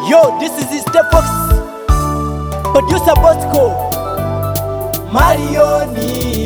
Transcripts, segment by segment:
Yo, this is Step Fox, producer Bosco, Marioni.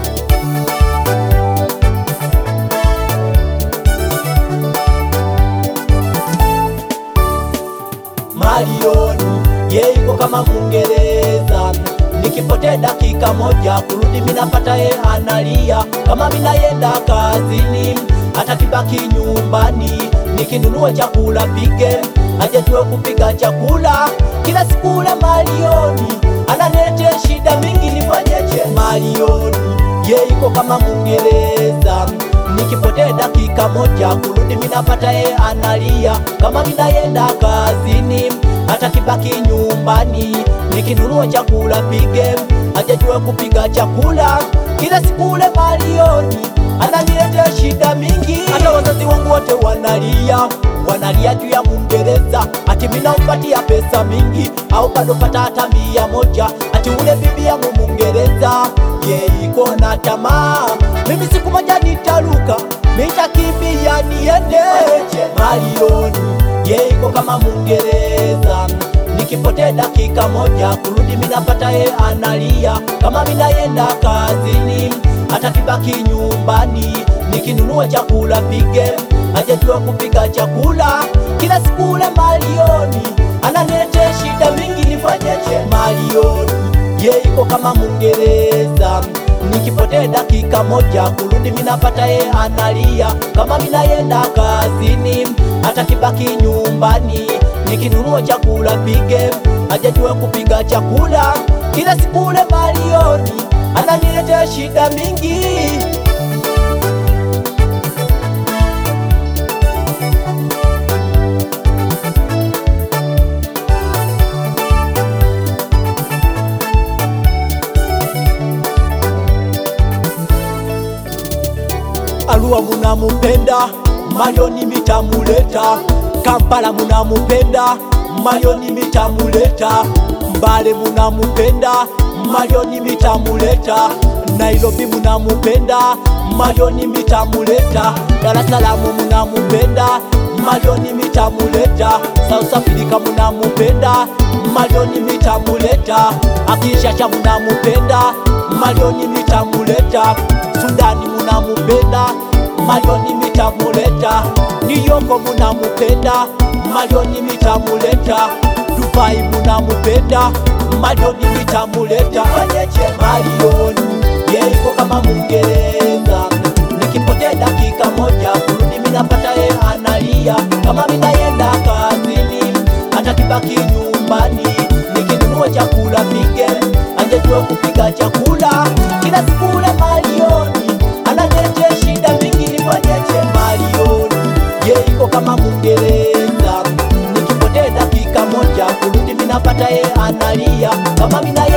Marioni, ye iko kama Mungereza. Nikipotea dakika moja kurudi minapata ye analia. Kama minayenda kazini hata kibaki nyumbani. Nikinunua chakula pike hajajua kupika chakula. Kila siku ule Marioni ananiletea shida mingi, nifanyeje? Marioni, ye iko kama Mungereza. Nikipotea dakika moja kurudi minapata ye analia. Kama minayenda kazini hata kibaki nyumbani. Nikinunua chakula pike hajajua kupika chakula. Kila siku ule Marioni ananiletea shida mingi. Hata wazazi wangu wote wanalia juu ya Mungereza. Ati mina upatia pesa mingi au bado pata hata 100. Ati ule bibi yangu Mungereza ye iko na tamaa. Mimi siku moja nitaruka, nitakimbia niende. Marioni, ye iko kama Mungereza. Nikipotea dakika moja kurudi minapata ye analia. Kama minayenda kazini hata kibaki nyumbani. Nikinunua chakula pike hajajua kupika chakula. Kila siku ule Marioni ananiletea shida mingi, nifanyeje? Marioni, ye iko kama Mungereza. Nikipotea dakika moja kurudi minapata ye analia. Kama minayenda kazini hata kibaki nyumbani. Nikinunua chakula pike hajajua kupika chakula. Kila siku ule Marioni ananiletea shida mingi. Arua munamupenda, Marioni mitamuleta. Kampala munamupenda, Marioni mitamuleta. Mbale munamupenda, Marioni mitamuleta. Nairobi munamupenda, Marioni mitamuleta. Dar es Salaam munamupenda, Marioni mitamuleta. South Africa munamupenda, Marioni mitamuleta. Akishasha munamupenda, Marioni mitamuleta. Sudani munamupenda, Marioni mitamuleta. New York munamupenda, Marioni mitamuleta. Dubai munamupenda, Marioni mitamuleta. Fanyeje? Marioni, ye iko kama Mungereza. Nikipotea dakika moja kurudi minapata ye analia. Kama minayenda kazini hata kibaki nyumbani. Nikinunua chakula pike hajajua kupika chakula. Kila siku ule Marioni ananiletea shida mingi, nifanyeje? Marioni, ye iko kama Mungereza. Nikipotea dakika moja kurudi minapata ye analia. Kama mina